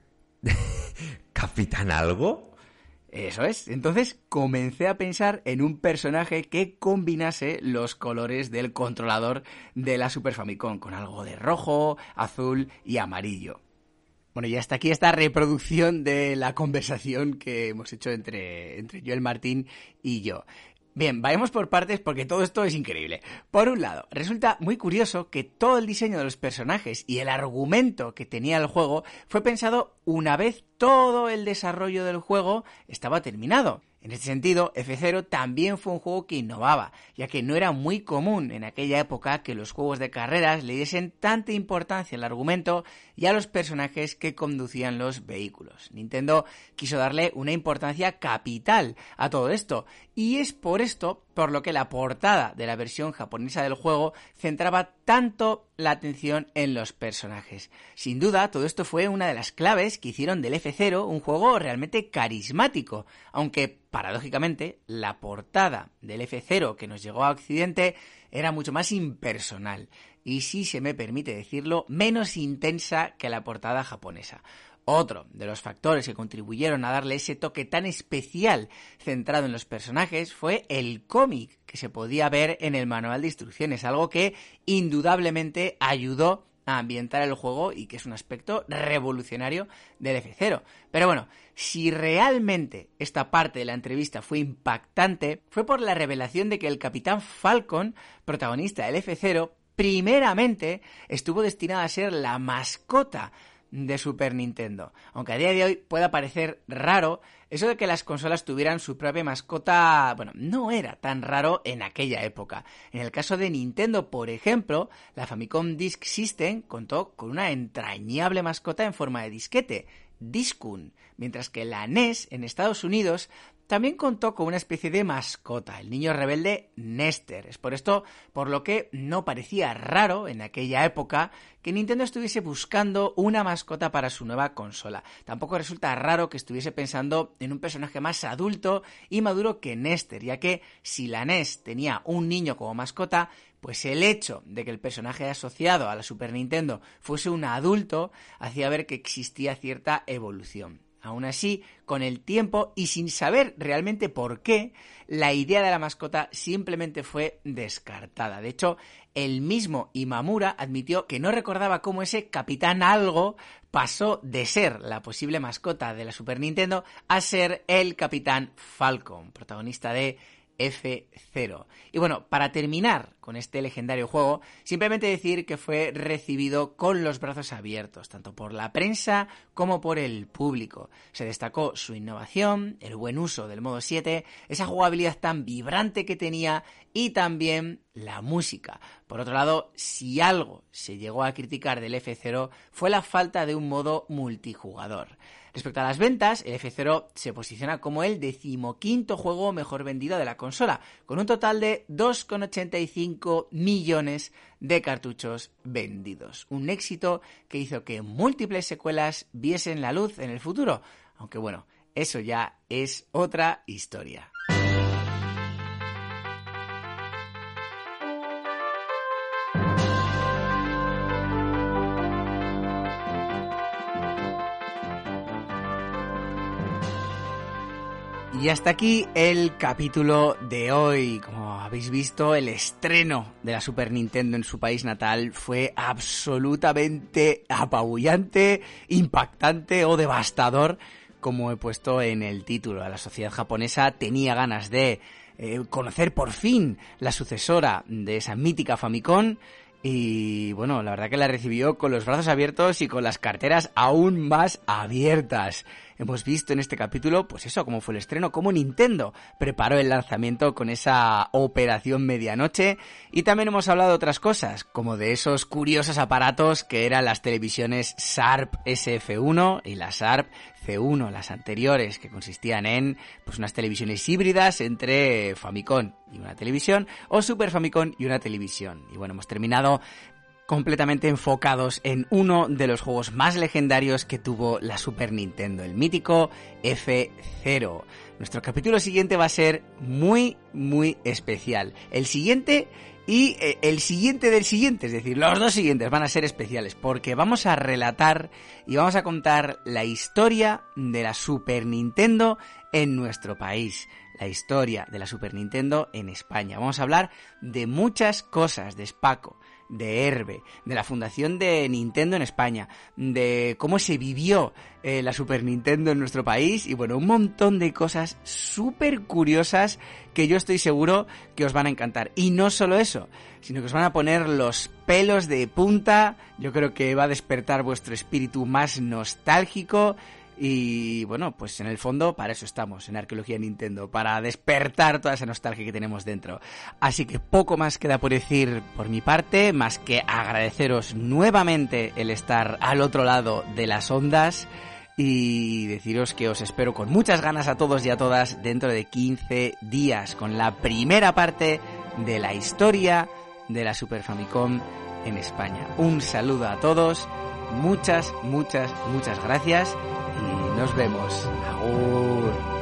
¿Capitán Algo? Eso es. Entonces comencé a pensar en un personaje que combinase los colores del controlador de la Super Famicom, con algo de rojo, azul y amarillo. Bueno, y hasta aquí esta reproducción de la conversación que hemos hecho entre Joel Martín y yo. Bien, vayamos por partes porque todo esto es increíble. Por un lado, resulta muy curioso que todo el diseño de los personajes y el argumento que tenía el juego fue pensado una vez todo el desarrollo del juego estaba terminado. En este sentido, F0 también fue un juego que innovaba, ya que no era muy común en aquella época que los juegos de carreras le diesen tanta importancia al argumento y a los personajes que conducían los vehículos. Nintendo quiso darle una importancia capital a todo esto, y es por esto por lo que la portada de la versión japonesa del juego centraba tanto la atención en los personajes. Sin duda, todo esto fue una de las claves que hicieron del F0 un juego realmente carismático, aunque paradójicamente la portada del F0 que nos llegó a Occidente era mucho más impersonal y, si se me permite decirlo, menos intensa que la portada japonesa. Otro de los factores que contribuyeron a darle ese toque tan especial centrado en los personajes fue el cómic que se podía ver en el manual de instrucciones, algo que indudablemente ayudó a ambientar el juego y que es un aspecto revolucionario del F0. Pero bueno, si realmente esta parte de la entrevista fue impactante, fue por la revelación de que el Capitán Falcon, protagonista del F0, primeramente estuvo destinado a ser la mascota de Super Nintendo. Aunque a día de hoy pueda parecer raro, eso de que las consolas tuvieran su propia mascota, bueno, no era tan raro en aquella época. En el caso de Nintendo, por ejemplo, la Famicom Disk System contó con una entrañable mascota en forma de disquete, Discun, mientras que la NES en Estados Unidos también contó con una especie de mascota, el niño rebelde Nester. Es por esto por lo que no parecía raro en aquella época que Nintendo estuviese buscando una mascota para su nueva consola. Tampoco resulta raro que estuviese pensando en un personaje más adulto y maduro que Nester, ya que si la NES tenía un niño como mascota, pues el hecho de que el personaje asociado a la Super Nintendo fuese un adulto hacía ver que existía cierta evolución. Aún así, con el tiempo y sin saber realmente por qué, la idea de la mascota simplemente fue descartada. De hecho, el mismo Imamura admitió que no recordaba cómo ese Capitán Algo pasó de ser la posible mascota de la Super Nintendo a ser el Capitán Falcon, protagonista de F0. Y bueno, para terminar con este legendario juego, simplemente decir que fue recibido con los brazos abiertos, tanto por la prensa como por el público. Se destacó su innovación, el buen uso del modo 7, esa jugabilidad tan vibrante que tenía y también la música. Por otro lado, si algo se llegó a criticar del F0 fue la falta de un modo multijugador. Respecto a las ventas, el F0 se posiciona como el 15º juego mejor vendido de la consola, con un total de 2,85 millones de cartuchos vendidos. Un éxito que hizo que múltiples secuelas viesen la luz en el futuro, aunque bueno, eso ya es otra historia. Y hasta aquí el capítulo de hoy. Como habéis visto, el estreno de la Super Nintendo en su país natal fue absolutamente apabullante, impactante o devastador, como he puesto en el título. La sociedad japonesa tenía ganas de conocer por fin la sucesora de esa mítica Famicom. Y bueno, la verdad que la recibió con los brazos abiertos y con las carteras aún más abiertas. Hemos visto en este capítulo, pues eso, cómo fue el estreno, cómo Nintendo preparó el lanzamiento con esa operación medianoche, y también hemos hablado de otras cosas, como de esos curiosos aparatos que eran las televisiones Sharp SF1 y la Sharp C1, las anteriores, que consistían en pues unas televisiones híbridas entre Famicom y una televisión, o Super Famicom y una televisión. Y bueno, hemos terminado completamente enfocados en uno de los juegos más legendarios que tuvo la Super Nintendo, el mítico F-Zero. Nuestro capítulo siguiente va a ser muy, muy especial. El siguiente y el siguiente del siguiente, es decir, los dos siguientes van a ser especiales porque vamos a relatar y vamos a contar la historia de la Super Nintendo en nuestro país, la historia de la Super Nintendo en España. Vamos a hablar de muchas cosas, de Spaco, de Herbe, de la fundación de Nintendo en España, de cómo se vivió la Super Nintendo en nuestro país y bueno, un montón de cosas súper curiosas que yo estoy seguro que os van a encantar. Y no solo eso, sino que os van a poner los pelos de punta. Yo creo que va a despertar vuestro espíritu más nostálgico. Y bueno, pues en el fondo para eso estamos, en Arqueología Nintendo, para despertar toda esa nostalgia que tenemos dentro. Así que poco más queda por decir por mi parte, más que agradeceros nuevamente el estar al otro lado de las ondas y deciros que os espero con muchas ganas a todos y a todas dentro de 15 días con la primera parte de la historia de la Super Famicom en España. Un saludo a todos, muchas gracias. Y nos vemos. Agur.